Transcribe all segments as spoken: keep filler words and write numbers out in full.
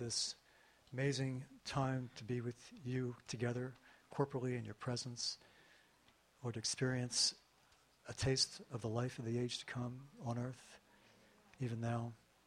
this amazing time to be with you together corporately in your presence, Lord, to experience a taste of the life of the age to come on earth, even now.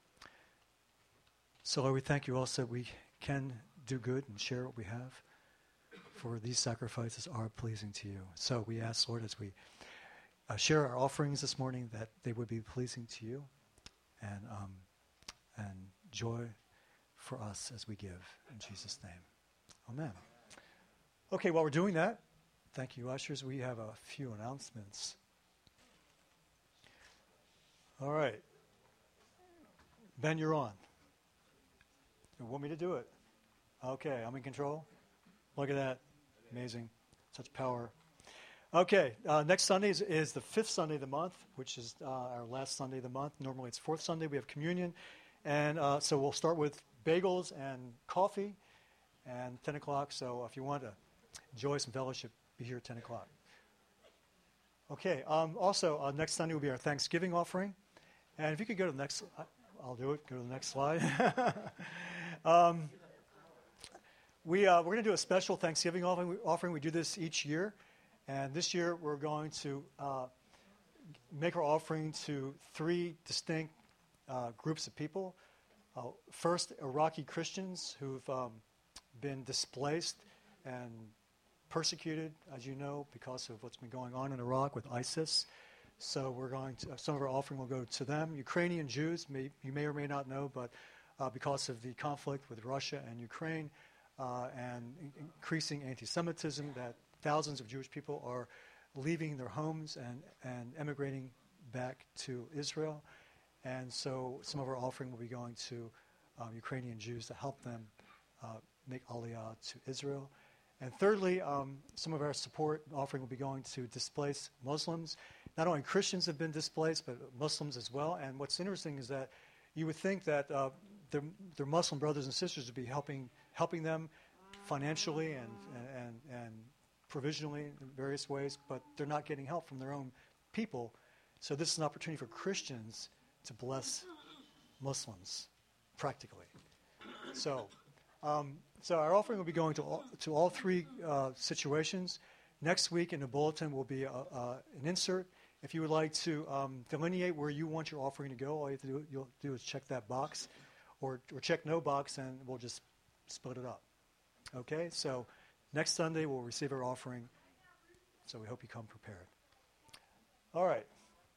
So, Lord, we thank you also that we can do good and share what we have, for these sacrifices are pleasing to you. So we ask, Lord, as we uh, share our offerings this morning, that they would be pleasing to you and um, and joy for us as we give. In Jesus' name, amen. Okay, while we're doing that, thank you, ushers. We have a few announcements. All right. Ben, you're on. You want me to do it? Okay, I'm in control. Look at that. Amazing. Such power. Okay, uh, next Sunday is, is the fifth Sunday of the month, which is uh, our last Sunday of the month. Normally it's fourth Sunday. We have communion. And uh, so we'll start with bagels and coffee and ten o'clock. So if you want to enjoy some fellowship, be here at ten o'clock. Okay, um, also uh, next Sunday will be our Thanksgiving offering. And if you could go to the next, I'll do it, go to the next slide. um, we, uh, we're going to do a special Thanksgiving offering. offering. We do this each year. And this year we're going to uh, make our offering to three distinct uh, groups of people. Uh, first, Iraqi Christians who've um, been displaced and persecuted, as you know, because of what's been going on in Iraq with ISIS. So we're going to, uh, some of our offering will go to them. Ukrainian Jews, may, you may or may not know, but uh, because of the conflict with Russia and Ukraine uh, and in- increasing anti-Semitism, that thousands of Jewish people are leaving their homes and, and emigrating back to Israel. And so some of our offering will be going to um, Ukrainian Jews to help them uh, make Aliyah to Israel. And thirdly, um, some of our support offering will be going to displaced Muslims. Not only Christians have been displaced, but Muslims as well. And what's interesting is that you would think that uh, their, their Muslim brothers and sisters would be helping helping them financially and and and provisionally in various ways, but they're not getting help from their own people. So this is an opportunity for Christians to bless Muslims, practically. So. Um, So our offering will be going to all, to all three uh, situations. Next week in the bulletin will be a, uh, an insert. If you would like to um, delineate where you want your offering to go, all you have to do, you'll do is check that box, or, or check no box, and we'll just split it up. Okay, so next Sunday we'll receive our offering, so we hope you come prepared. All right.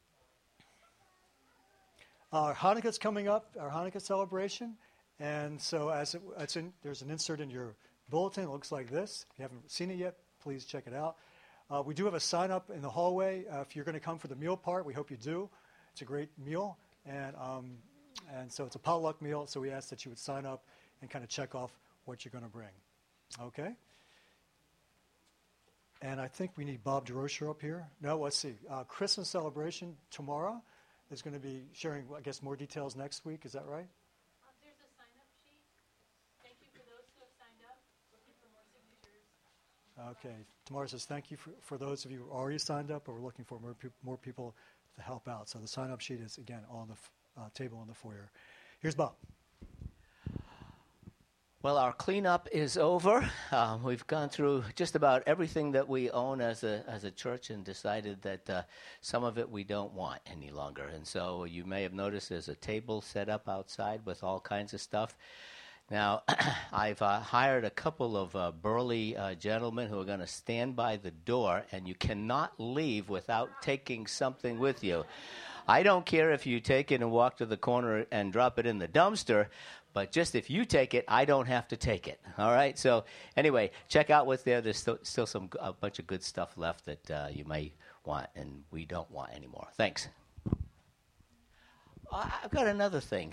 Our Hanukkah's coming up, our Hanukkah celebration. And so as it, it's in, there's an insert in your bulletin. It looks like this. If you haven't seen it yet, please check it out. Uh, we do have a sign-up in the hallway. Uh, if you're going to come for the meal part, we hope you do. It's a great meal. And um, and so it's a potluck meal, so we ask that you would sign up and kind of check off what you're going to bring. Okay? And I think we need Bob DeRocher up here. No, let's see. Uh, Christmas celebration tomorrow is going to be sharing, I guess, more details next week. Is that right? Okay. Tamara says, thank you for, for those of you who already signed up, but we're looking for more, pe- more people to help out. So the sign-up sheet is, again, on the f- uh, table in the foyer. Here's Bob. Well, our cleanup is over. Um, we've gone through just about everything that we own as a as a church and decided that uh, some of it we don't want any longer. And so you may have noticed there's a table set up outside with all kinds of stuff. Now, I've uh, hired a couple of uh, burly uh, gentlemen who are going to stand by the door, and you cannot leave without taking something with you. I don't care if you take it and walk to the corner and drop it in the dumpster, but just if you take it, I don't have to take it. All right? So anyway, check out what's there. There's still, still some a bunch of good stuff left that uh, you may want and we don't want anymore. Thanks. I've got another thing.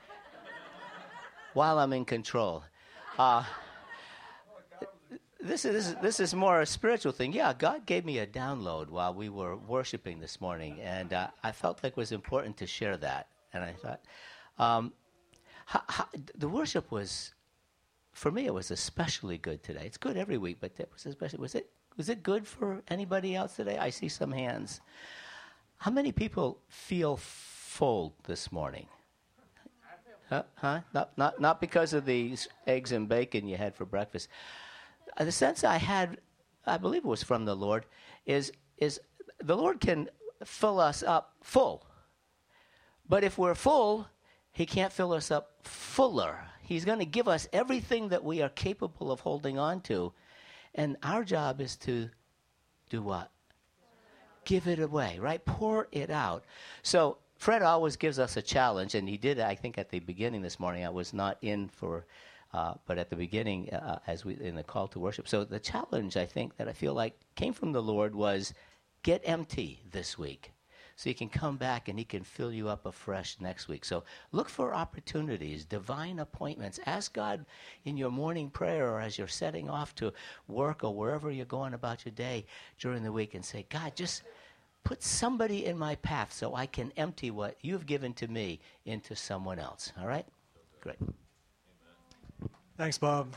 While I'm in control. Uh, this, is, this, is, this is more a spiritual thing. Yeah, God gave me a download while we were worshiping this morning, and uh, I felt like it was important to share that. And I thought, um, how, how, the worship was, for me, it was especially good today. It's good every week, but that was especially, was it, was it good for anybody else today? I see some hands. How many people feel full this morning? Huh? huh? Not, not, not because of the s- eggs and bacon you had for breakfast. Uh, the sense I had, I believe it was from the Lord, is, is the Lord can fill us up full. But if we're full, he can't fill us up fuller. He's going to give us everything that we are capable of holding on to. And our job is to do what? Give it away, right? Pour it out. So Fred always gives us a challenge, and he did, I think, at the beginning this morning. I was not in for, uh, but at the beginning, uh, as we in the call to worship. So the challenge, I think, that I feel like came from the Lord was get empty this week. So you can come back and he can fill you up afresh next week. So look for opportunities, divine appointments. Ask God in your morning prayer or as you're setting off to work or wherever you're going about your day during the week and say, God, just put somebody in my path so I can empty what you've given to me into someone else. All right? Great. Thanks, Bob.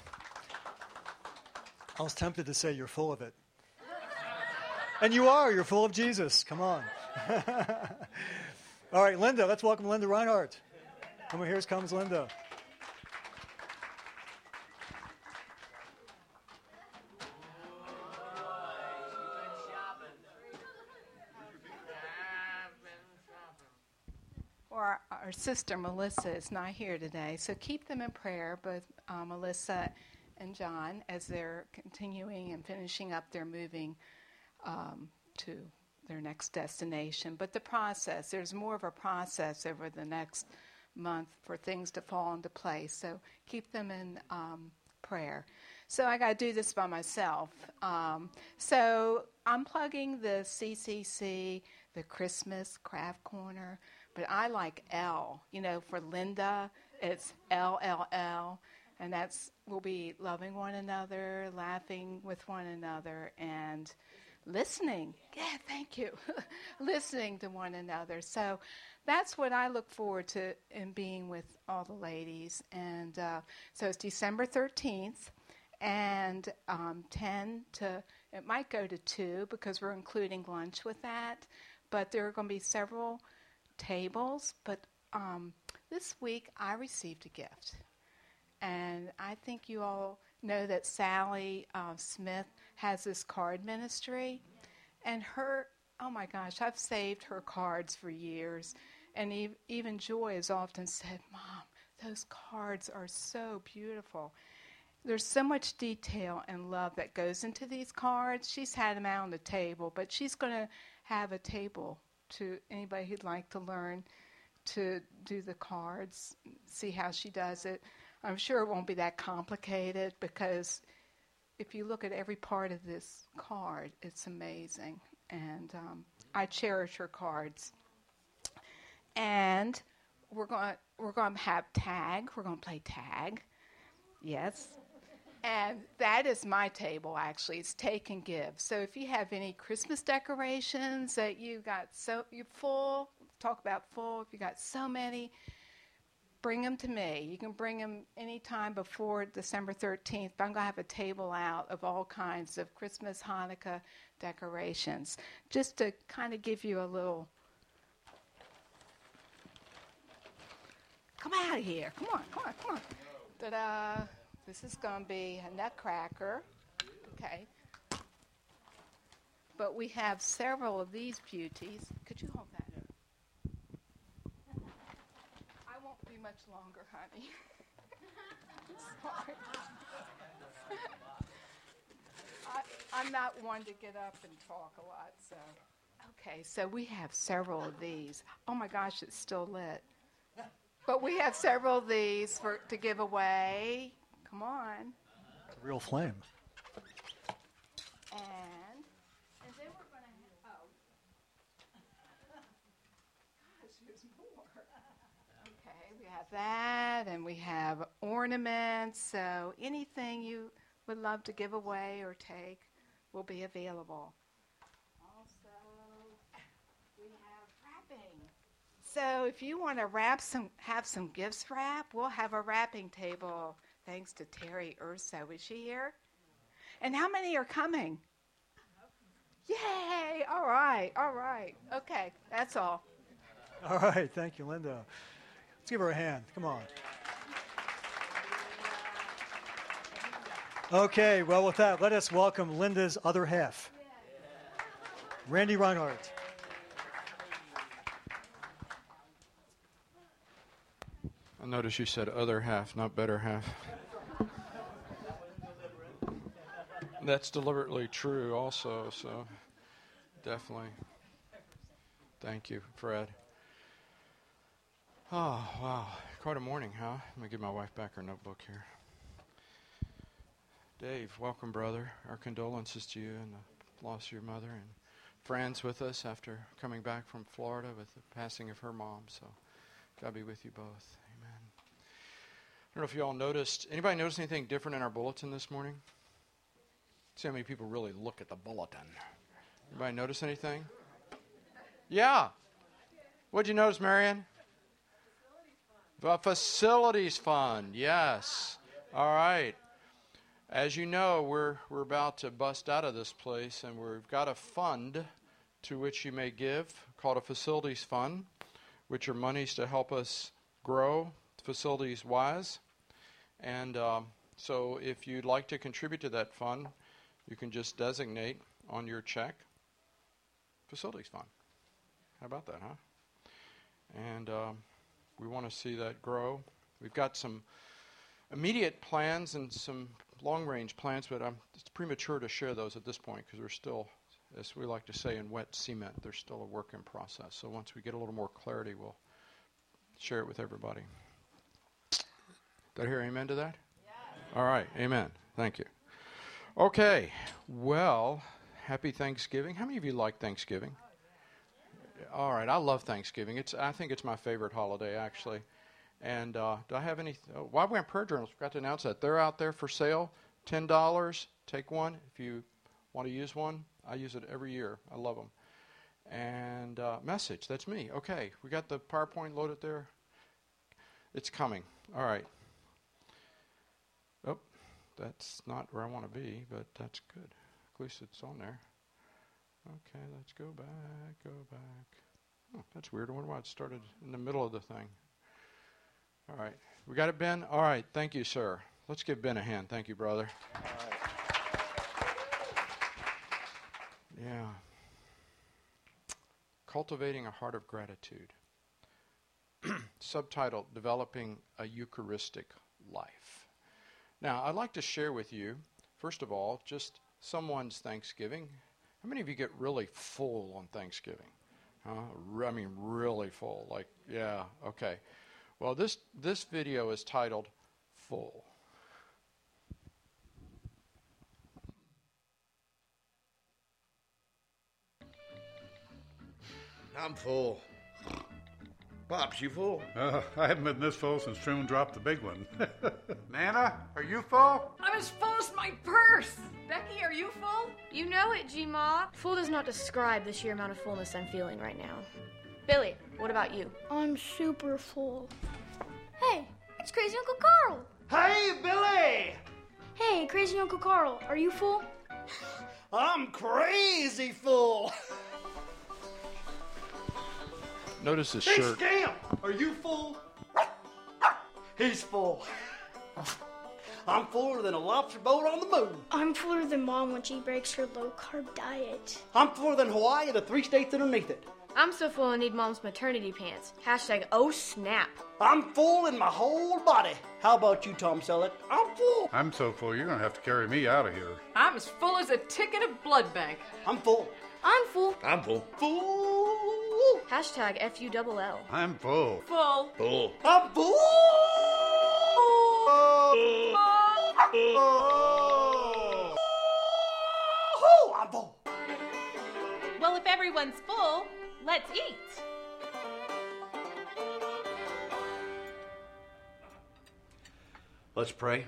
I was tempted to say you're full of it. And you are. You're full of Jesus. Come on. All right, Linda. Let's welcome Linda Reinhardt. Come on, here comes Linda. Well, our, our sister Melissa is not here today, so keep them in prayer, both uh, Melissa and John, as they're continuing and finishing up their moving um, to their next destination. But the process, there's more of a process over the next month for things to fall into place. So keep them in um, prayer. So I got to do this by myself. Um, so I'm plugging the C C C, the Christmas Craft Corner, but I like L. You know, for Linda, it's L L L, and that's we'll be loving one another, laughing with one another, and listening. Yeah, thank you. Listening to one another. So that's what I look forward to in being with all the ladies. And uh, so it's December thirteenth and um, ten to, it might go to two because we're including lunch with that. But there are going to be several tables. But um, this week I received a gift. And I think you all know that Sally uh, Smith has this card ministry. And her, oh my gosh, I've saved her cards for years. And e- even Joy has often said, Mom, those cards are so beautiful. There's so much detail and love that goes into these cards. She's had them out on the table, but she's going to have a table to anybody who'd like to learn to do the cards, see how she does it. I'm sure it won't be that complicated because if you look at every part of this card, it's amazing. And um, I cherish her cards. And we're going we're going to have tag. We're going to play tag. Yes. And that is my table, actually. It's take and give. So if you have any Christmas decorations that you got so you're full, talk about full. If you got so many, bring them to me. You can bring them anytime before December thirteenth. But I'm going to have a table out of all kinds of Christmas, Hanukkah decorations, just to kind of give you a little. Come out of here. Come on, come on, come on. Ta-da. This is going to be a nutcracker. Okay. But we have several of these beauties. Could you hold that? I won't be much longer, honey. Sorry. I, I'm not one to get up and talk a lot, so. Okay, so we have several of these. Oh my gosh, it's still lit. But we have several of these for to give away. Come on. It's a real flame. And, and then we're going to have, oh. Gosh, there's more. Okay, we have that, and we have ornaments. So anything you would love to give away or take will be available. Also, we have wrapping. So if you want to wrap some, have some gifts wrapped, we'll have a wrapping table. Thanks to Terry Urso. Is she here? And how many are coming? Yay! All right, all right. Okay, that's all. All right, thank you, Linda. Let's give her a hand. Come on. Okay, well, with that, let us welcome Linda's other half, Randy Reinhardt. I noticed you said other half, not better half. That's deliberately true also, so definitely. Thank you, Fred. Oh, wow. Quite a morning, huh? Let me give my wife back her notebook here. Dave, welcome, brother. Our condolences to you and the loss of your mother, and friends with us after coming back from Florida with the passing of her mom. So God be with you both. Amen. I don't know if you all noticed. Anybody notice anything different in our bulletin this morning? See how many people really look at the bulletin. Anybody notice anything? Yeah. What'd you notice, Marion? The facilities fund. Yes. All right. As you know, we're we're about to bust out of this place, and we've got a fund to which you may give called a facilities fund, which are monies to help us grow facilities-wise. And um, so if you'd like to contribute to that fund, you can just designate on your check facilities fund. How about that, huh? And um, we want to see that grow. We've got some immediate plans and some long-range plans, but I'm, it's premature to share those at this point because we're still, as we like to say in wet cement, there's still a work in process. So once we get a little more clarity, we'll share it with everybody. Did I hear amen to that? Yeah. All right, amen. Thank you. Okay, well, happy Thanksgiving. How many of you like Thanksgiving? All right, I love Thanksgiving. It's I think it's my favorite holiday, actually. And uh, do I have any? Oh, while we're in prayer journals, forgot to announce that they're out there for sale. ten dollars. Take one if you want to use one. I use it every year. I love them. And uh, message. That's me. Okay, we got the PowerPoint loaded there. It's coming. All right. Oh, that's not where I want to be, but that's good. At least it's on there. Okay, let's go back. Go back. Oh, that's weird. I wonder why it started in the middle of the thing. All right. We got it, Ben? All right. Thank you, sir. Let's give Ben a hand. Thank you, brother. All right. Yeah. Cultivating a Heart of Gratitude. Subtitled, Developing a Eucharistic Life. Now, I'd like to share with you, first of all, just someone's Thanksgiving. How many of you get really full on Thanksgiving? Huh? I mean, really full. Like, yeah, okay. Well, this, this video is titled Full. I'm full. Pops, you full? Uh, I haven't been this full since Truman dropped the big one. Nana, are you full? I'm as full as my purse. Becky, are you full? You know it, G-Ma. Full does not describe the sheer amount of fullness I'm feeling right now. Billy, what about you? I'm super full. Hey, it's Crazy Uncle Carl. Hey, Billy! Hey, Crazy Uncle Carl, are you full? I'm crazy full. Notice his Hey, shirt. Scamp, are you full? He's full. I'm fuller than a lobster boat on the moon. I'm fuller than Mom when she breaks her low-carb diet. I'm fuller than Hawaii and the three states underneath it. I'm so full I need Mom's maternity pants. Hashtag oh snap. I'm full in my whole body. How about you, Tom Selleck? I'm full. I'm so full, you're going to have to carry me out of here. I'm as full as a ticket of blood bank. I'm full. I'm full. I'm full. Full. Hashtag F U double L. I'm full. Full. Full. I'm full. Oh, I'm full. Well, if everyone's full, let's eat. Let's pray.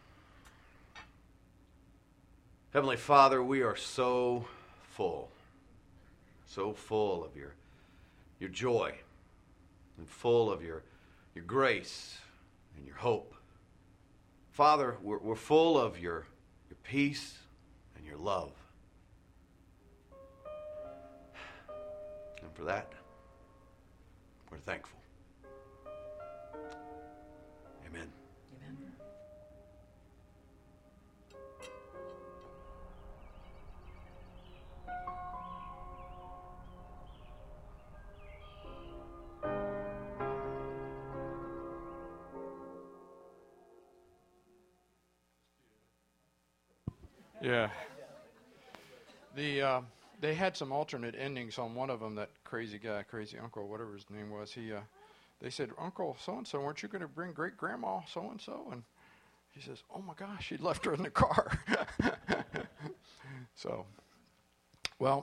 Heavenly Father, we are so full, so full of your, your joy and full of your, your grace and your hope. Father, we're, we're full of your, your peace and your love. And for that, we're thankful. Yeah. The uh, they had some alternate endings on one of them. That crazy guy, crazy uncle, whatever his name was. He, uh, they said, Uncle so and so, weren't you going to bring great grandma so and so? And he says, oh my gosh, she left her in the car. So, well,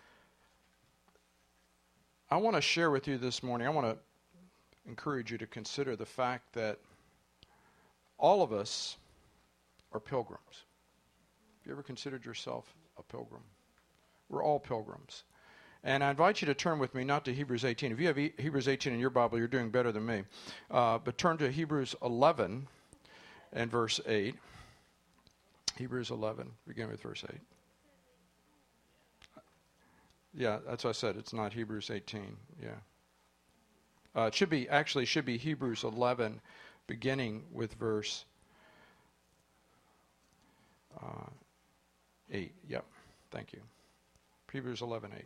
I want to share with you this morning. I want to encourage you to consider the fact that all of us are pilgrims. Have you ever considered yourself a pilgrim? We're all pilgrims. And I invite you to turn with me, not to Hebrews eighteen. If you have e- Hebrews eighteen in your Bible, you're doing better than me. Uh, but turn to Hebrews eleven and verse eight. Hebrews eleven, begin with verse eight. Yeah, that's what I said. It's not Hebrews eighteen. Yeah. Uh, it should be, actually, should be Hebrews eleven, beginning with verse uh, eight. Yep. Thank you. Hebrews eleven eight.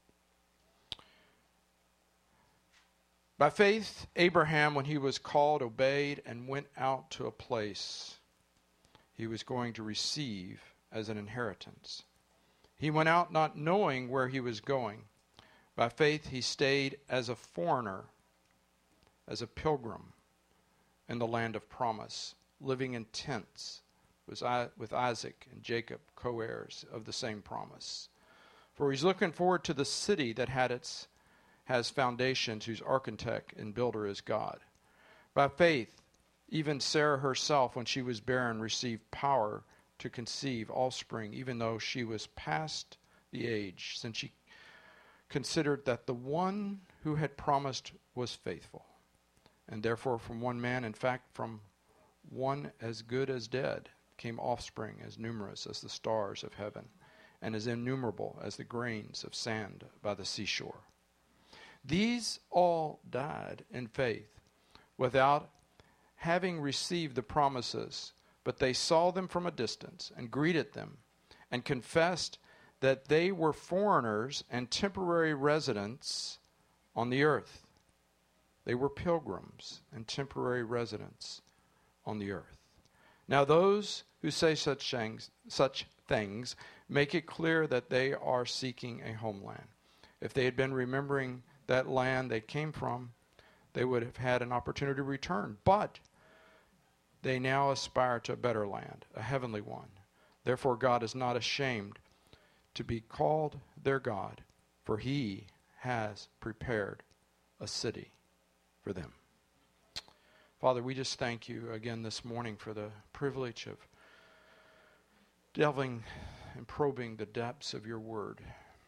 By faith, Abraham, when he was called, obeyed and went out to a place he was going to receive as an inheritance. He went out not knowing where he was going. By faith, he stayed as a foreigner, as a pilgrim in the land of promise, living in tents with Isaac and Jacob, co-heirs of the same promise. For he's looking forward to the city that had its has foundations, whose architect and builder is God. By faith, even Sarah herself, when she was barren, received power to conceive offspring, even though she was past the age, since she considered that the one who had promised was faithful. And therefore from one man, in fact from one as good as dead, came offspring as numerous as the stars of heaven, and as innumerable as the grains of sand by the seashore. These all died in faith, without having received the promises, but they saw them from a distance and greeted them, and confessed that they were foreigners and temporary residents on the earth. They were pilgrims and temporary residents on the earth. Now those who say such things, such things make it clear that they are seeking a homeland. If they had been remembering that land they came from, they would have had an opportunity to return. But they now aspire to a better land, a heavenly one. Therefore God is not ashamed to be called their God, for he has prepared a city for them. Father, we just thank you again this morning for the privilege of delving and probing the depths of your word.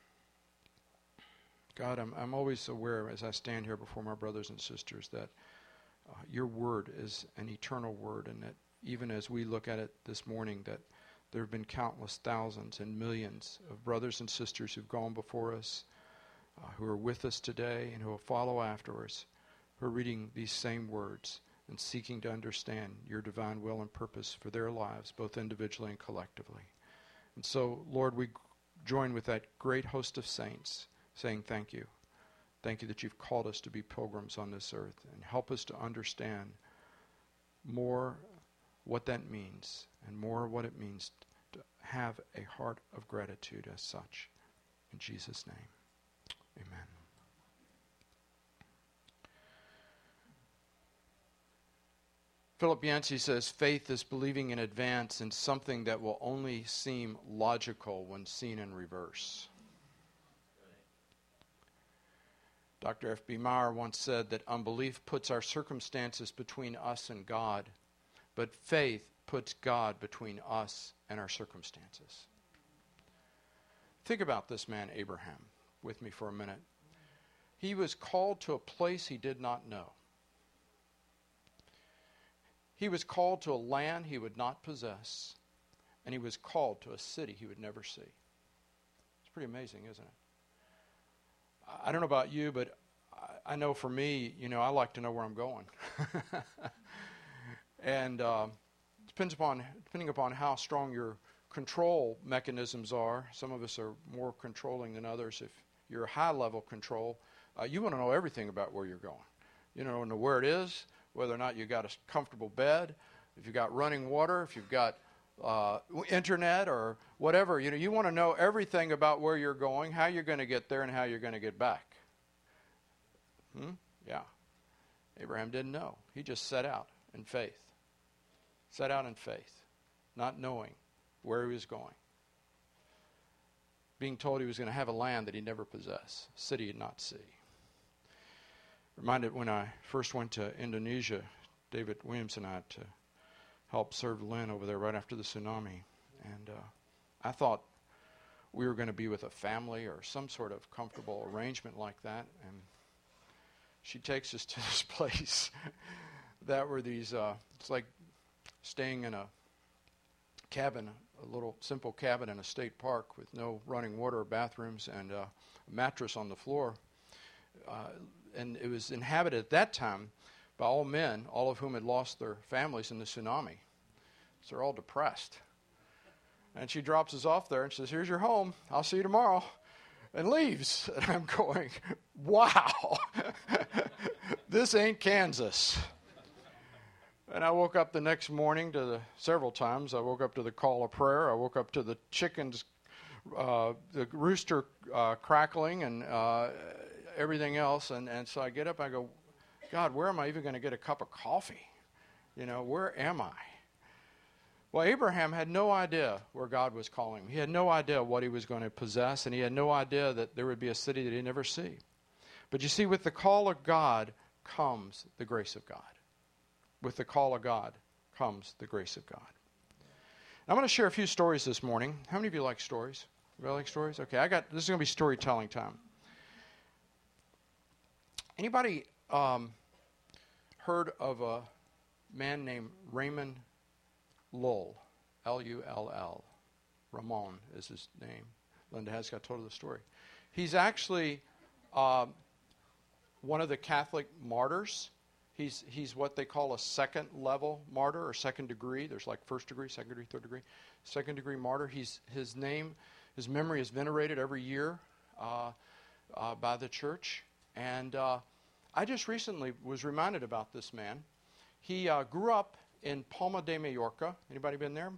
God, I'm, I'm always aware as I stand here before my brothers and sisters that uh, your word is an eternal word, and that even as we look at it this morning, that there have been countless thousands and millions of brothers and sisters who've gone before us, uh, who are with us today and who will follow after us, who are reading these same words and seeking to understand your divine will and purpose for their lives, both individually and collectively. And so, Lord, we join with that great host of saints saying thank you. Thank you that you've called us to be pilgrims on this earth, and help us to understand more what that means, and more what it means to have a heart of gratitude as such. In Jesus' name, amen. Philip Yancey says, faith is believing in advance in something that will only seem logical when seen in reverse. Doctor F B Meyer once said that unbelief puts our circumstances between us and God, but faith puts God between us and our circumstances. Think about this man, Abraham, with me for a minute. He was called to a place he did not know. He was called to a land he would not possess, and he was called to a city he would never see. It's pretty amazing, isn't it? I don't know about you, but I know for me, you know, I like to know where I'm going. And uh, depends upon depending upon how strong your control mechanisms are. Some of us are more controlling than others. If you're high-level control, uh, you want to know everything about where you're going. You know, know where it is, whether or not you got a comfortable bed, if you've got running water, if you've got uh, internet or whatever. You know, you want to know everything about where you're going, how you're going to get there, and how you're going to get back. Hmm? Yeah. Abraham didn't know. He just set out in faith. Set out in faith, not knowing where he was going. Being told he was going to have a land that he never possessed, a city he'd not see. Reminded when I first went to Indonesia, David Williams and I to help serve Lynn over there right after the tsunami. And uh, I thought we were going to be with a family or some sort of comfortable arrangement like that. And she takes us to this place that were these, uh, it's like staying in a cabin, a little simple cabin in a state park with no running water or bathrooms and uh, a mattress on the floor. Uh, and it was inhabited at that time by all men, all of whom had lost their families in the tsunami. So they're all depressed. And she drops us off there and says, here's your home. I'll see you tomorrow. And leaves. And I'm going, wow, this ain't Kansas. And I woke up the next morning to the, several times, I woke up to the call of prayer. I woke up to the chickens, uh, the rooster uh, crackling and uh, everything else. And, and so I get up, I go, God, where am I even going to get a cup of coffee? You know, where am I? Well, Abraham had no idea where God was calling him. He had no idea what he was going to possess, and he had no idea that there would be a city that he'd never see. But you see, with the call of God comes the grace of God. With the call of God comes the grace of God. I'm going to share a few stories this morning. How many of you like stories? You really like stories? Okay, I got. This is going to be storytelling time. Anybody um, heard of a man named Raymond Lull? L U L L. Ramon is his name. Linda Hascott told her the story. He's actually uh, one of the Catholic martyrs. He's he's what they call a second level martyr or second degree. There's like first degree, second degree, third degree. Second degree martyr. He's his name, his memory is venerated every year uh, uh, by the church. And uh, I just recently was reminded about this man. He uh, grew up in Palma de Mallorca. Anybody been there?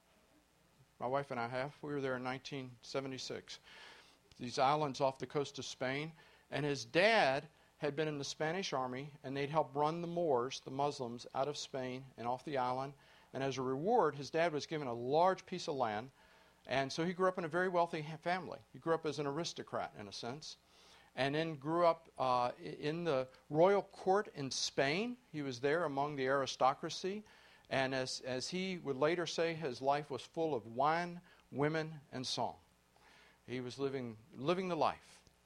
My wife and I have. We were there in nineteen seventy-six. These islands off the coast of Spain. And his dad had been in the Spanish army, and they'd helped run the Moors, the Muslims, out of Spain and off the island. And as a reward, his dad was given a large piece of land. And so he grew up in a very wealthy family. He grew up as an aristocrat, in a sense. And then grew up uh, in the royal court in Spain. He was there among the aristocracy. And as, as he would later say, his life was full of wine, women, and song. He was living living the life.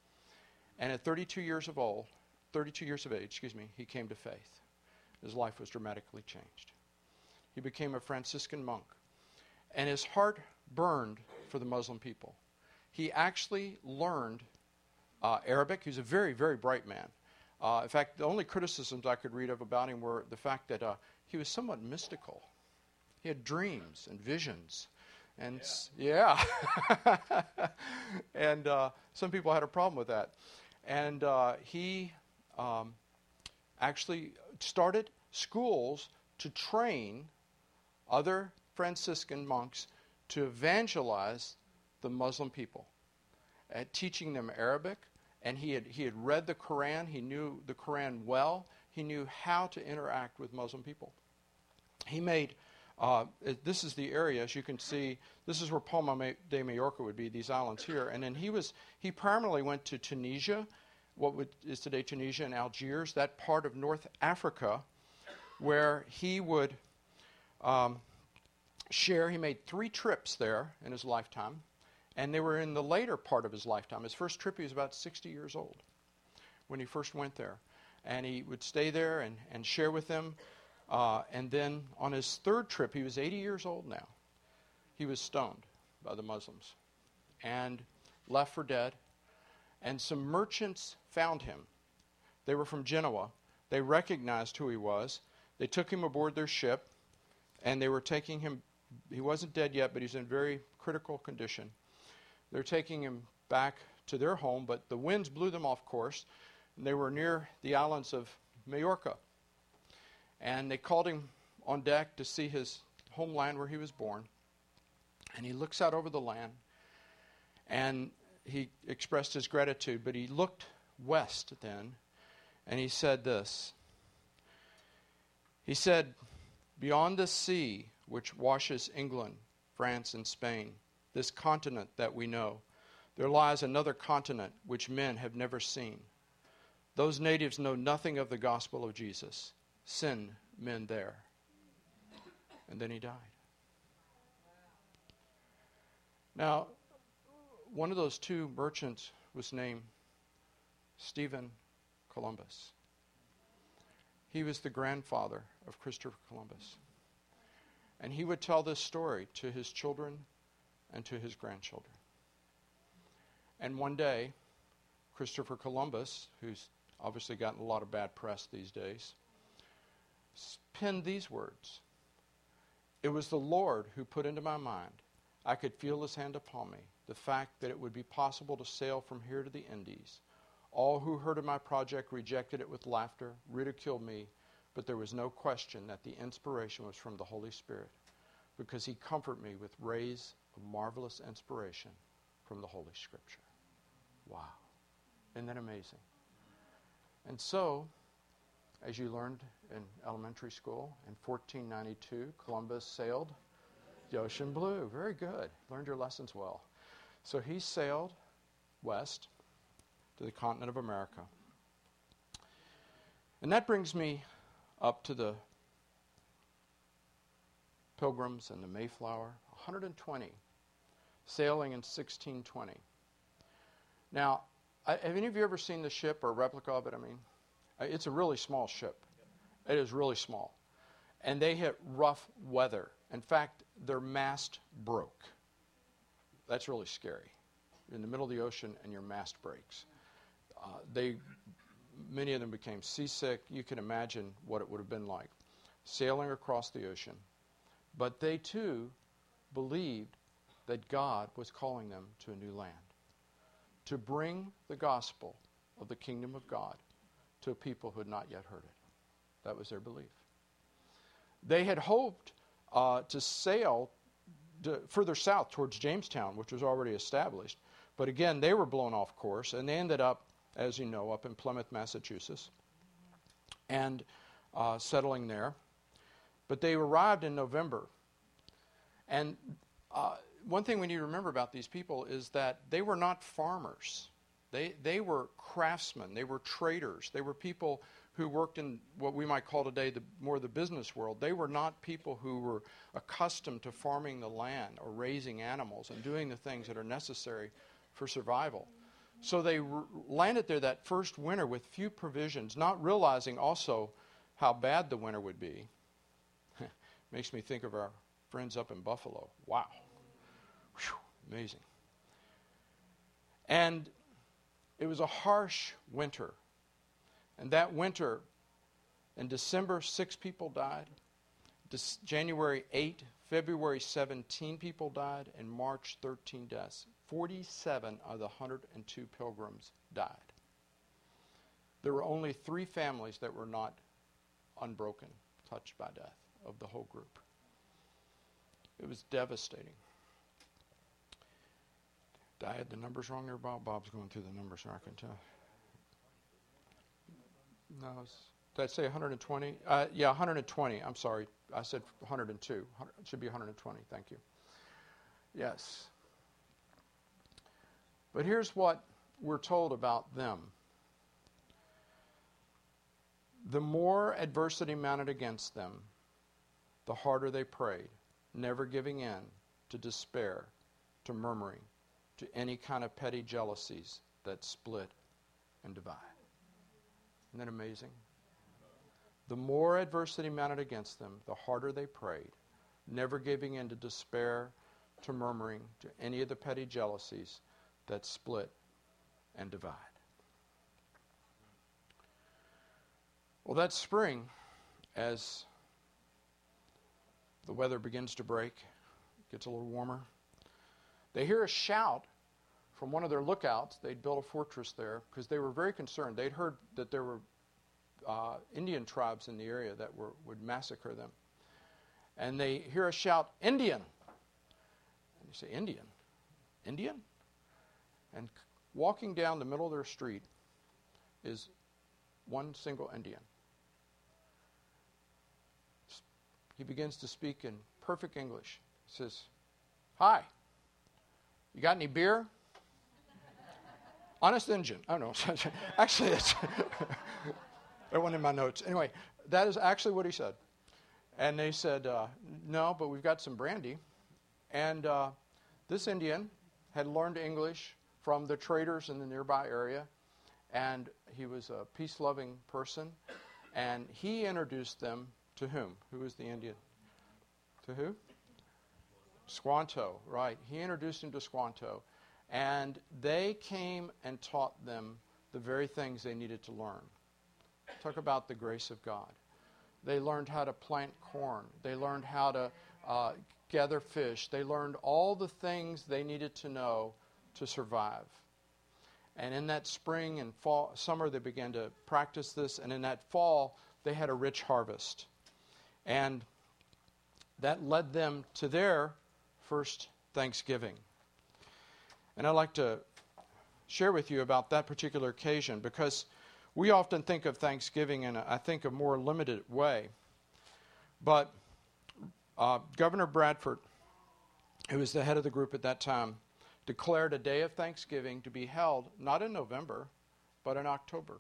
And at thirty-two years of old, thirty-two years of age, excuse me, he came to faith. His life was dramatically changed. He became a Franciscan monk. And his heart burned for the Muslim people. He actually learned Uh, Arabic. He was a very, very bright man. Uh, in fact, the only criticisms I could read of about him were the fact that uh, he was somewhat mystical. He had dreams and visions. And yeah. yeah. and uh, some people had a problem with that. And uh, he um, actually started schools to train other Franciscan monks to evangelize the Muslim people, at teaching them Arabic. And he had he had read the Quran. He knew the Quran well. He knew how to interact with Muslim people. He made, uh, this is the area, as you can see, this is where Palma de Mallorca would be, these islands here. And then he was, he primarily went to Tunisia, what would, is today Tunisia and Algiers, that part of North Africa, where he would um, share, he made three trips there in his lifetime. And they were in the later part of his lifetime. His first trip, he was about sixty years old when he first went there. And he would stay there and, and share with them. Uh, and then on his third trip, he was eighty years old now. He was stoned by the Muslims and left for dead. And some merchants found him. They were from Genoa. They recognized who he was. They took him aboard their ship, and they were taking him. He wasn't dead yet, but he's in very critical condition. They're taking him back to their home, but the winds blew them off course, and they were near the islands of Majorca. And they called him on deck to see his homeland where he was born. And he looks out over the land, and he expressed his gratitude, but he looked west then, and he said this. He said, beyond the sea which washes England, France, and Spain, this continent that we know, there lies another continent which men have never seen. Those natives know nothing of the gospel of Jesus. Send men there. And then he died. Now, one of those two merchants was named Stephen Columbus. He was the grandfather of Christopher Columbus. And he would tell this story to his children and to his grandchildren. And one day, Christopher Columbus, who's obviously gotten a lot of bad press these days, penned these words. It was the Lord who put into my mind, I could feel his hand upon me, the fact that it would be possible to sail from here to the Indies. All who heard of my project rejected it with laughter, ridiculed me, but there was no question that the inspiration was from the Holy Spirit, because he comforted me with rays of marvelous inspiration from the Holy Scripture. Wow. Isn't that amazing? And so, as you learned in elementary school, in fourteen ninety-two, Columbus sailed the ocean blue. Very good. Learned your lessons well. So he sailed west to the continent of America. And that brings me up to the Pilgrims and the Mayflower, one hundred twenty, sailing in sixteen twenty. Now, I, have any of you ever seen the ship or a replica of it? I mean, it's a really small ship. It is really small. And they hit rough weather. In fact, their mast broke. That's really scary. You're in the middle of the ocean and your mast breaks. Uh, they, many of them became seasick. You can imagine what it would have been like sailing across the ocean. But they too believed that God was calling them to a new land, to bring the gospel of the kingdom of God to a people who had not yet heard it. That was their belief. They had hoped uh, to sail to further south towards Jamestown, which was already established. But again, they were blown off course, and they ended up, as you know, up in Plymouth, Massachusetts, and uh, settling there. But they arrived in November. And uh, one thing we need to remember about these people is that they were not farmers. They, they were craftsmen. They were traders. They were people who worked in what we might call today the more the business world. They were not people who were accustomed to farming the land or raising animals and doing the things that are necessary for survival. So they r- landed there that first winter with few provisions, not realizing also how bad the winter would be. Makes me think of our friends up in Buffalo. Wow. Whew, amazing. And it was a harsh winter. And that winter, in December, six people died. Des- January eighth, February seventeen people died, and March thirteen deaths. forty-seven of the one hundred two pilgrims died. There were only three families that were not unbroken, touched by death, of the whole group. It was devastating. I had the numbers wrong there, Bob. Bob's going through the numbers, so I can tell. No, did I say one hundred twenty? Uh, yeah, one hundred twenty. I'm sorry. I said one hundred two. It should be one hundred twenty. Thank you. Yes. But here's what we're told about them. The more adversity mounted against them, the harder they prayed, never giving in to despair, to murmuring, to any kind of petty jealousies that split and divide. Isn't that amazing? The more adversity mounted against them, the harder they prayed, never giving in to despair, to murmuring, to any of the petty jealousies that split and divide. Well, that spring, as the weather begins to break, gets a little warmer, they hear a shout from one of their lookouts. They'd built a fortress there because they were very concerned. They'd heard that there were uh, Indian tribes in the area that were, would massacre them. And they hear a shout, "Indian!" And You say, Indian? Indian? And c- walking down the middle of their street is one single Indian. He begins to speak in perfect English. He says, hi, you got any beer? Honest Injun. Oh, no. Actually, it's that wasn't in my notes. Anyway, that is actually what he said. And they said, uh, no, but we've got some brandy. And uh, this Indian had learned English from the traders in the nearby area. And he was a peace-loving person. And he introduced them to whom? Who was the Indian? To who? Squanto, right. He introduced him to Squanto. And they came and taught them the very things they needed to learn. Talk about the grace of God. They learned how to plant corn. They learned how to uh, gather fish. They learned all the things they needed to know to survive. And in that spring and fall, summer, they began to practice this. And in that fall, they had a rich harvest. And that led them to their first Thanksgiving. And I'd like to share with you about that particular occasion because we often think of Thanksgiving in, a, I think, a more limited way. But uh, Governor Bradford, who was the head of the group at that time, declared a day of Thanksgiving to be held not in November, but in October.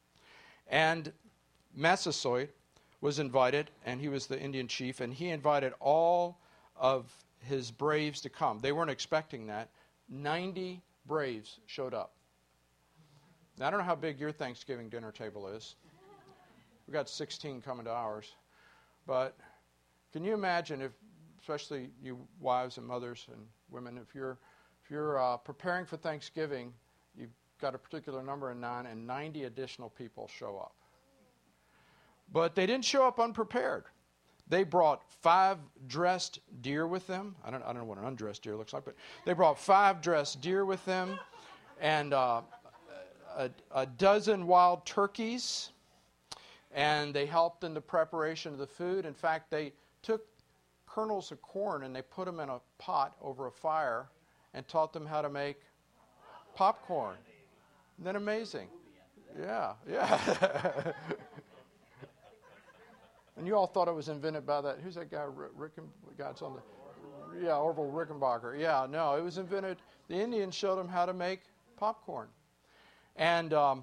And Massasoit was invited, and he was the Indian chief, and he invited all of his braves to come. They weren't expecting that. ninety braves showed up. Now, I don't know how big your Thanksgiving dinner table is. We've got sixteen coming to ours. But can you imagine if, especially you wives and mothers and women, if you're if you're uh, preparing for Thanksgiving, you've got a particular number in nine, and ninety additional people show up. But they didn't show up unprepared. They brought five dressed deer with them. I don't, I don't know what an undressed deer looks like, but they brought five dressed deer with them, and uh, a, a dozen wild turkeys, and they helped in the preparation of the food. In fact, they took kernels of corn and they put them in a pot over a fire and taught them how to make popcorn. Isn't that amazing? Yeah, yeah. And you all thought it was invented by that. Who's that guy? Rick, God's on the. Yeah, Orville Rickenbacker. Yeah, no, it was invented. The Indians showed them how to make popcorn, and um,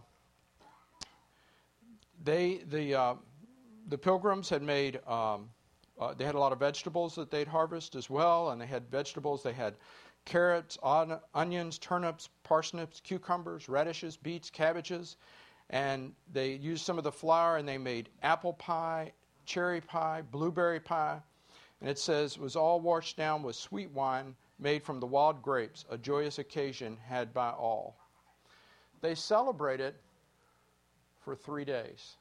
they the uh, the Pilgrims had made. Um, uh, they had a lot of vegetables that they'd harvest as well, and they had vegetables. They had carrots, on, onions, turnips, parsnips, cucumbers, radishes, beets, cabbages, and they used some of the flour and they made apple pie, cherry pie, blueberry pie, and it says, was all washed down with sweet wine made from the wild grapes, a joyous occasion had by all. They celebrated for three days.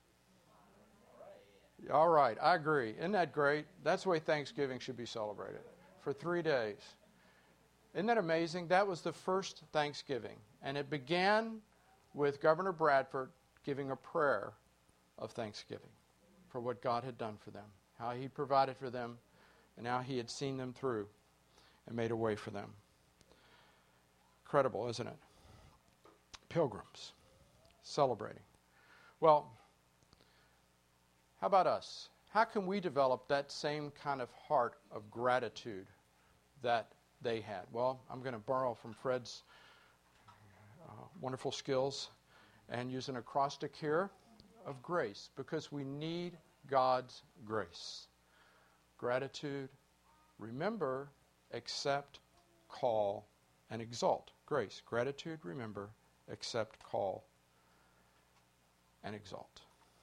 All right, I agree. Isn't that great? That's the way Thanksgiving should be celebrated, for three days. Isn't that amazing? That was the first Thanksgiving, and it began with Governor Bradford giving a prayer of thanksgiving for what God had done for them, how he provided for them, and how he had seen them through and made a way for them. Incredible, isn't it? Pilgrims celebrating. Well, how about us? How can we develop that same kind of heart of gratitude that they had? Well, I'm going to borrow from Fred's uh, wonderful skills and use an acrostic here of grace, because we need God's grace. Gratitude, remember, accept, call, and exalt. Grace, gratitude, remember, accept, call, and exalt.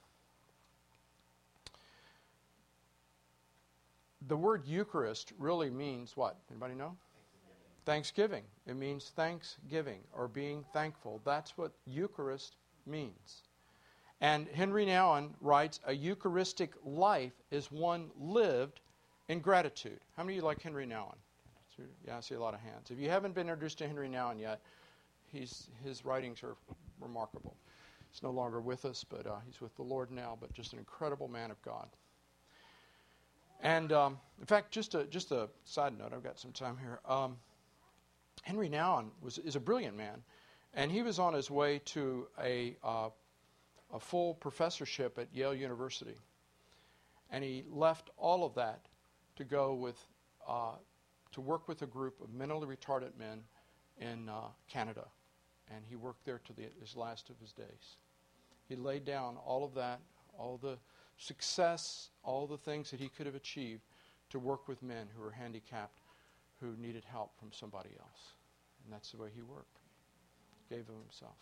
The word Eucharist really means what? Anybody know? Thanksgiving. It means thanksgiving or being thankful. That's what Eucharist means. And Henry Nouwen writes, a Eucharistic life is one lived in gratitude. How many of you like Henry Nouwen? Yeah, I see a lot of hands. If you haven't been introduced to Henry Nouwen yet, he's, his writings are remarkable. He's no longer with us, but uh, he's with the Lord now, but just an incredible man of God. And um, in fact, just a, just a side note, I've got some time here. Um, Henry Nouwen was is a brilliant man, and he was on his way to a uh, a full professorship at Yale University, and he left all of that to go with uh, to work with a group of mentally retarded men in uh, Canada, and he worked there to the his last of his days. He laid down all of that, all the success, all the things that he could have achieved to work with men who were handicapped, who needed help from somebody else. And that's the way he worked. Gave of himself.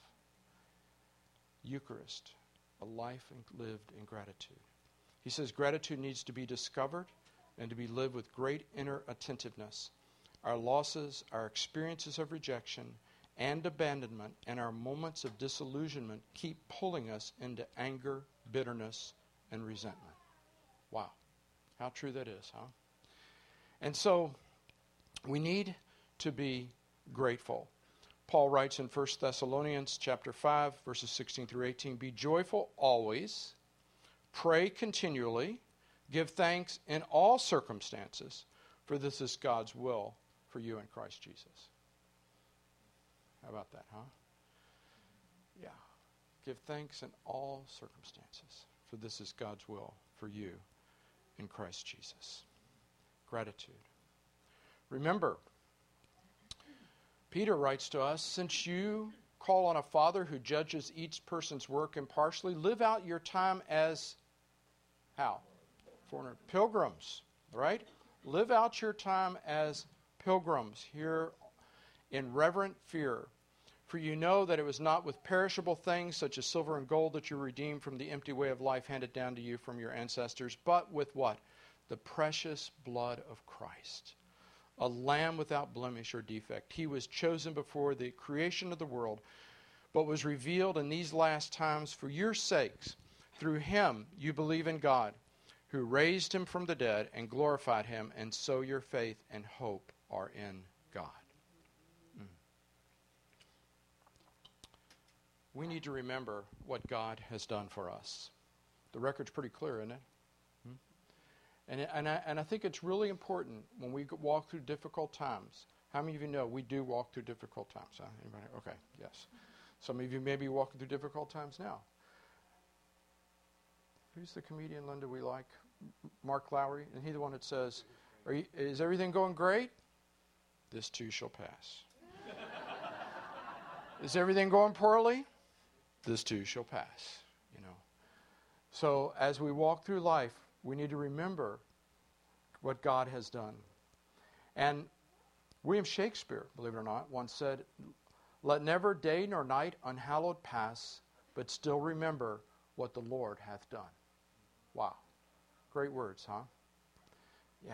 Eucharist, a life in, lived in gratitude. He says gratitude needs to be discovered and to be lived with great inner attentiveness. Our losses, our experiences of rejection and abandonment, and our moments of disillusionment keep pulling us into anger, bitterness, and resentment. Wow. How true that is, huh? And so we need to be grateful. Paul writes in First Thessalonians chapter five, verses sixteen through eighteen, be joyful always, pray continually, give thanks in all circumstances, for this is God's will for you in Christ Jesus. How about that, huh? Yeah. Give thanks in all circumstances, for this is God's will for you in Christ Jesus. Gratitude. Remember, Peter writes to us, since you call on a Father who judges each person's work impartially, live out your time as, how? Foreigner. Pilgrims, right? Live out your time as pilgrims here in reverent fear. For you know that it was not with perishable things such as silver and gold that you were redeemed from the empty way of life handed down to you from your ancestors, but with what? The precious blood of Christ, a lamb without blemish or defect. He was chosen before the creation of the world, but was revealed in these last times for your sakes. Through him you believe in God, who raised him from the dead and glorified him, and so your faith and hope are in God. Mm. We need to remember what God has done for us. The record's pretty clear, isn't it? Hmm? And, and, I, and I think it's really important when we walk through difficult times. How many of you know we do walk through difficult times? Huh? Anybody? Okay, yes. Some of you may be walking through difficult times now. Who's the comedian, Linda, we like? Mark Lowry. And he's the one that says, Are you, is everything going great? This too shall pass. Is everything going poorly? This too shall pass. You know. So as we walk through life, we need to remember what God has done. And William Shakespeare, believe it or not, once said, let never day nor night unhallowed pass, but still remember what the Lord hath done. Wow. Great words, huh? Yeah.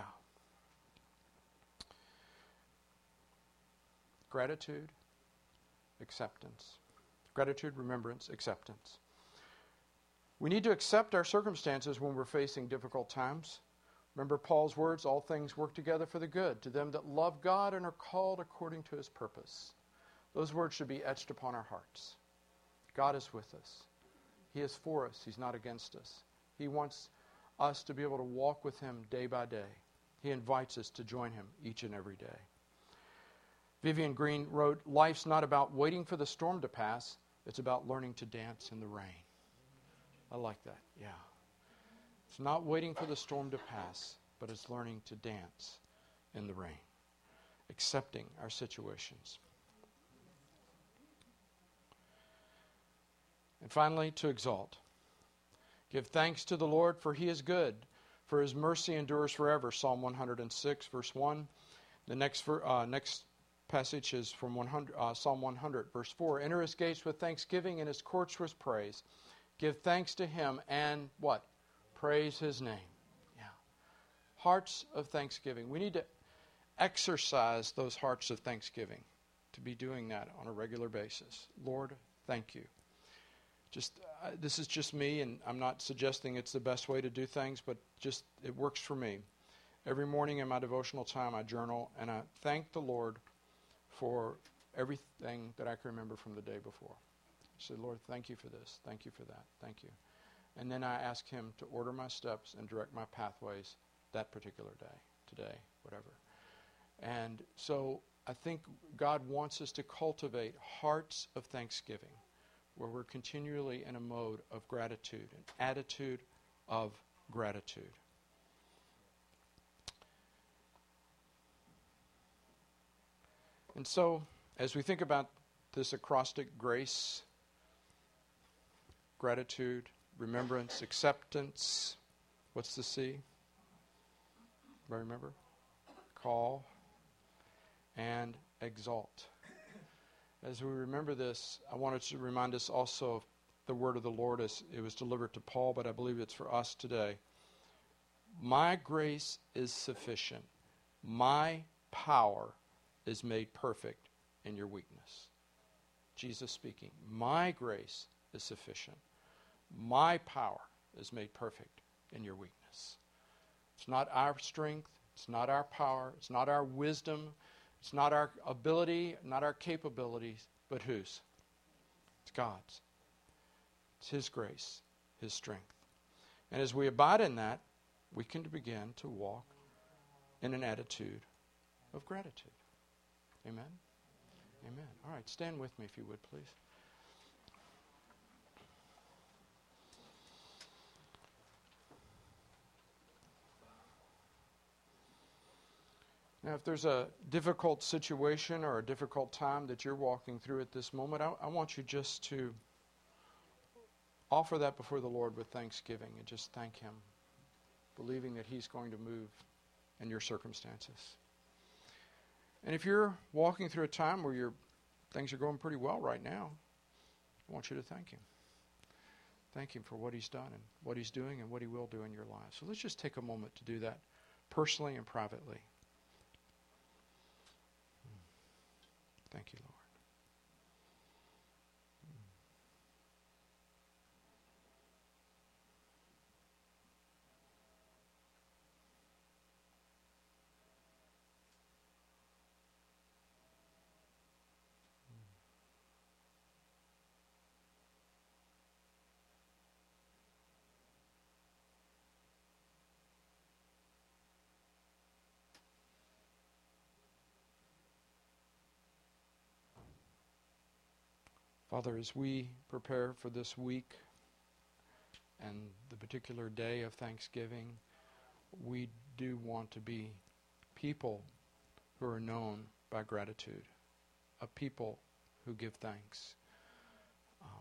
Gratitude, acceptance. Gratitude, remembrance, acceptance. We need to accept our circumstances when we're facing difficult times. Remember Paul's words, all things work together for the good to them that love God and are called according to his purpose. Those words should be etched upon our hearts. God is with us. He is for us. He's not against us. He wants us to be able to walk with him day by day. He invites us to join him each and every day. Vivian Green wrote, life's not about waiting for the storm to pass. It's about learning to dance in the rain. I like that, yeah. It's not waiting for the storm to pass, but it's learning to dance in the rain. Accepting our situations. And finally, to exalt. Give thanks to the Lord, for he is good, for his mercy endures forever. Psalm one hundred six, verse one. The next uh, next passage is from one hundred, uh, Psalm one hundred, verse four. Enter his gates with thanksgiving and his courts with praise. Give thanks to him and what? Praise his name. Yeah. Hearts of thanksgiving. We need to exercise those hearts of thanksgiving, to be doing that on a regular basis. Lord, thank you. Just uh, this is just me, and I'm not suggesting it's the best way to do things, but just it works for me. Every morning in my devotional time, I journal, and I thank the Lord for everything that I can remember from the day before. I say, Lord, thank you for this. Thank you for that. Thank you. And then I ask him to order my steps and direct my pathways that particular day, today, whatever. And so I think God wants us to cultivate hearts of thanksgiving, where we're continually in a mode of gratitude, an attitude of gratitude. And so, as we think about this acrostic, grace, gratitude, remembrance, acceptance, what's the C? Everybody remember? Call and exalt. As we remember this, I wanted to remind us also of the word of the Lord as it was delivered to Paul, but I believe it's for us today. My grace is sufficient. My power is made perfect in your weakness. Jesus speaking. My grace is sufficient. My power is made perfect in your weakness. It's not our strength. It's not our power. It's not our wisdom. It's not our ability, not our capabilities, but whose? It's God's. It's His grace, His strength. And as we abide in that, we can begin to walk in an attitude of gratitude. Amen? Amen. All right, stand with me if you would, please. Now, if there's a difficult situation or a difficult time that you're walking through at this moment, I, I want you just to offer that before the Lord with thanksgiving and just thank Him, believing that He's going to move in your circumstances. And if you're walking through a time where your things are going pretty well right now, I want you to thank Him. Thank Him for what He's done and what He's doing and what He will do in your life. So let's just take a moment to do that personally and privately. Thank you, Lord. Father, as we prepare for this week and the particular day of Thanksgiving, we do want to be people who are known by gratitude, a people who give thanks. Um,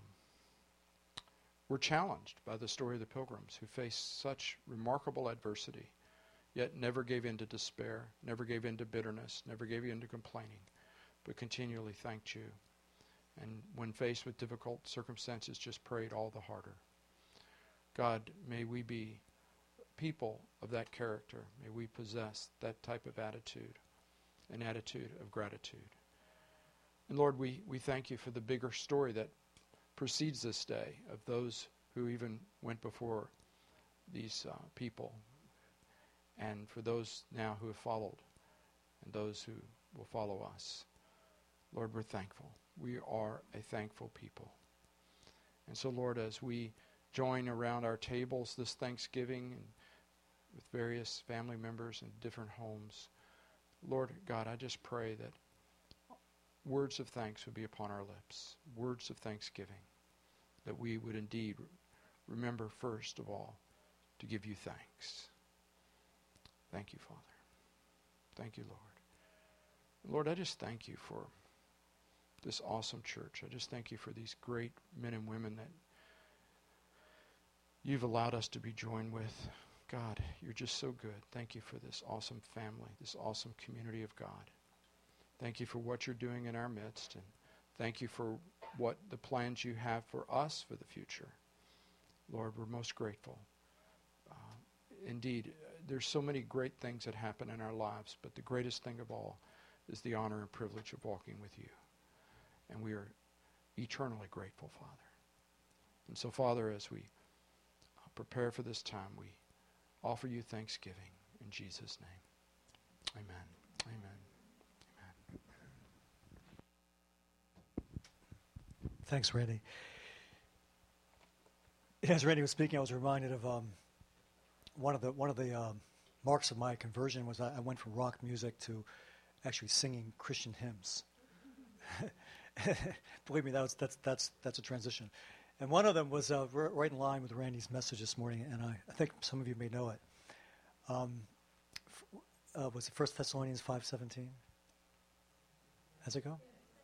we're challenged by the story of the pilgrims who faced such remarkable adversity, yet never gave in to despair, never gave in to bitterness, never gave in to complaining, but continually thanked you. And when faced with difficult circumstances, just prayed all the harder. God, may we be people of that character. May we possess that type of attitude, an attitude of gratitude. And Lord, we, we thank you for the bigger story that precedes this day of those who even went before these uh, people, and for those now who have followed, and those who will follow us. Lord, we're thankful. We are a thankful people. And so, Lord, as we join around our tables this Thanksgiving and with various family members in different homes, Lord God, I just pray that words of thanks would be upon our lips, words of thanksgiving, that we would indeed remember first of all to give you thanks. Thank you, Father. Thank you, Lord. Lord, I just thank you for this awesome church. I just thank you for these great men and women that you've allowed us to be joined with. God, you're just so good. Thank you for this awesome family, this awesome community of God. Thank you for what you're doing in our midst, and thank you for what the plans you have for us for the future. Lord, we're most grateful. Uh, indeed, there's so many great things that happen in our lives, but the greatest thing of all is the honor and privilege of walking with you. And we are eternally grateful, Father. And so, Father, as we prepare for this time, we offer you thanksgiving in Jesus' name. Amen. Amen. Amen. Thanks, Randy. As Randy was speaking, I was reminded of um, one of the one of the um, marks of my conversion was I, I went from rock music to actually singing Christian hymns. Believe me, that was, that's, that's, that's a transition. And one of them was uh, r- right in line with Randy's message this morning, and I, I think some of you may know it. Um, f- uh, was it First Thessalonians five seventeen? Has it go?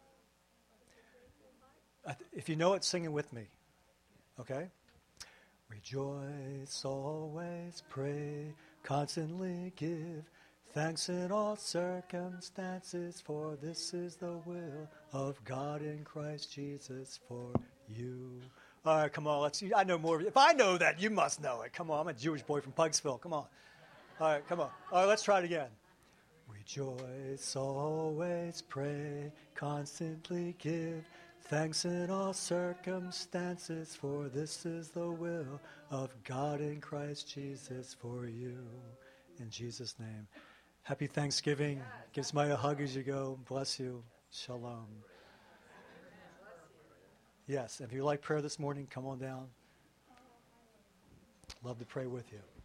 I th- if you know it, sing it with me. Okay? Rejoice always, pray, constantly give thanks in all circumstances, for this is the will of God in Christ Jesus for you. All right, come on, let's see. I know more. If I know that, you must know it. Come on, I'm a Jewish boy from Pugsville. Come on. All right, come on. All right, let's try it again. Rejoice always, pray, constantly give thanks in all circumstances, for this is the will of God in Christ Jesus for you. In Jesus' name. Happy Thanksgiving. Give somebody a hug as you go. Bless you. Shalom. Yes, if you like prayer this morning, come on down. Love to pray with you.